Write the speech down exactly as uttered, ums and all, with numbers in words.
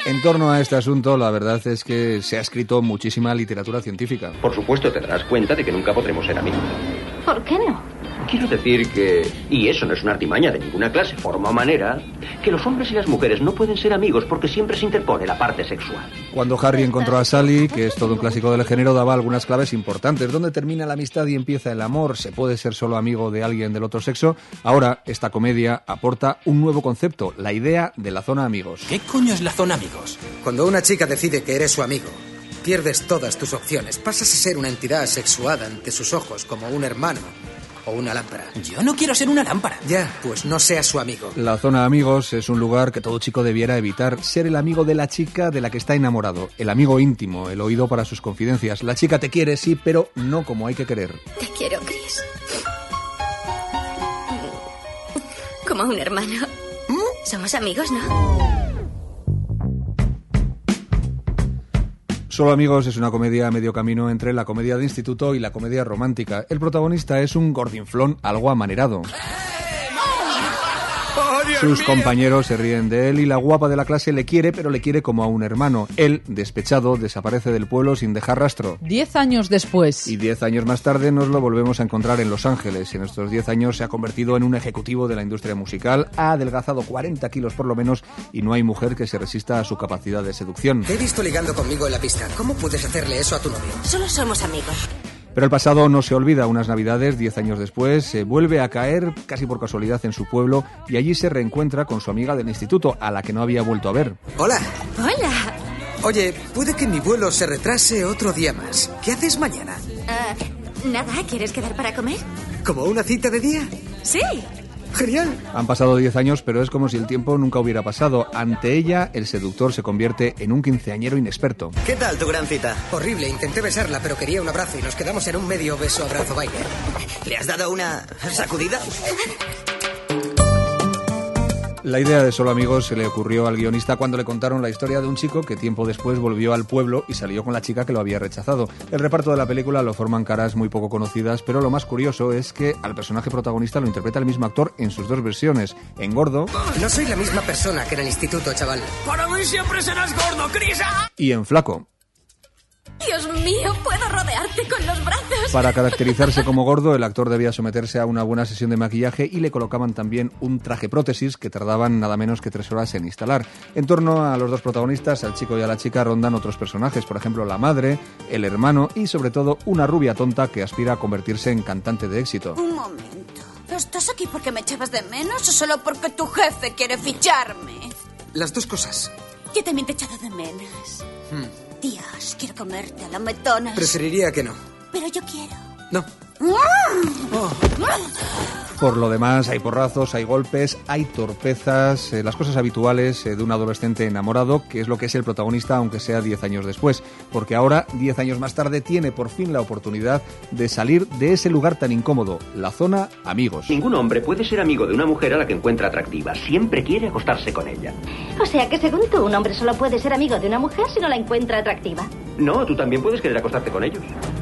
En torno a este asunto, la verdad es que se ha escrito muchísima literatura científica. Por supuesto, te darás cuenta de que nunca podremos ser amigos. ¿Por qué no? Quiero decir que, y eso no es una artimaña de ninguna clase, forma o manera, que los hombres y las mujeres no pueden ser amigos porque siempre se interpone la parte sexual. Cuando Harry encontró a Sally, que es todo un clásico del género, daba algunas claves importantes. ¿Dónde termina la amistad y empieza el amor? ¿Se puede ser solo amigo de alguien del otro sexo? Ahora, esta comedia aporta un nuevo concepto, la idea de la zona amigos. ¿Qué coño es la zona amigos? Cuando una chica decide que eres su amigo, pierdes todas tus opciones. Pasas a ser una entidad asexuada ante sus ojos, como un hermano o una lámpara. Yo no quiero ser una lámpara. Ya, pues no seas su amigo. La zona amigos es un lugar que todo chico debiera evitar. Ser el amigo de la chica de la que está enamorado. El amigo íntimo, el oído para sus confidencias. La chica te quiere, sí, pero no como hay que querer. Te quiero, Chris. Como un hermano. Somos amigos, ¿no? Solo amigos es una comedia a medio camino entre la comedia de instituto y la comedia romántica. El protagonista es un gordinflón algo amanerado. Sus compañeros se ríen de él y la guapa de la clase le quiere, pero le quiere como a un hermano. Él, despechado, desaparece del pueblo sin dejar rastro. Diez años después. Y diez años más tarde nos lo volvemos a encontrar en Los Ángeles. En estos diez años se ha convertido en un ejecutivo de la industria musical, ha adelgazado cuarenta kilos por lo menos y no hay mujer que se resista a su capacidad de seducción. Te he visto ligando conmigo en la pista. ¿Cómo puedes hacerle eso a tu novio? Solo somos amigos. Pero el pasado no se olvida. Unas navidades, diez años después, se vuelve a caer casi por casualidad en su pueblo y allí se reencuentra con su amiga del instituto, a la que no había vuelto a ver. Hola. Hola. Oye, puede que mi vuelo se retrase otro día más. ¿Qué haces mañana? Uh, nada, ¿quieres quedar para comer? ¿Como una cita de día? Sí. Genial. Han pasado diez años, pero es como si el tiempo nunca hubiera pasado. Ante ella, el seductor se convierte en un quinceañero inexperto. ¿Qué tal tu gran cita? Horrible, intenté besarla, pero quería un abrazo y nos quedamos en un medio beso-abrazo baile. ¿Le has dado una sacudida? La idea de Solo Amigos se le ocurrió al guionista cuando le contaron la historia de un chico que tiempo después volvió al pueblo y salió con la chica que lo había rechazado. El reparto de la película lo forman caras muy poco conocidas, pero lo más curioso es que al personaje protagonista lo interpreta el mismo actor en sus dos versiones, en gordo... No soy la misma persona que en el instituto, chaval. Para mí siempre serás gordo, Chris. Y en flaco. Dios mío, puedo rodearte con los brazos. Para caracterizarse como gordo, el actor debía someterse a una buena sesión de maquillaje y le colocaban también un traje prótesis que tardaban nada menos que tres horas en instalar. En torno a los dos protagonistas, al chico y a la chica, rondan otros personajes, por ejemplo la madre, el hermano y sobre todo una rubia tonta que aspira a convertirse en cantante de éxito. Un momento. ¿Estás aquí porque me echabas de menos o solo porque tu jefe quiere ficharme? Las dos cosas. Yo también te he echado de menos. Hmm. Dios, quiero comerte a la metonas. Preferiría que no. Pero yo quiero. No. Oh. Por lo demás, hay porrazos, hay golpes, hay torpezas, eh, las cosas habituales eh, de un adolescente enamorado, que es lo que es el protagonista, aunque sea diez años después. Porque ahora, diez años más tarde, tiene por fin la oportunidad de salir de ese lugar tan incómodo, la zona amigos. Ningún hombre puede ser amigo de una mujer a la que encuentra atractiva. Siempre quiere acostarse con ella. O sea que, según tú, un hombre solo puede ser amigo de una mujer si no la encuentra atractiva. No, tú también puedes querer acostarte con ellos.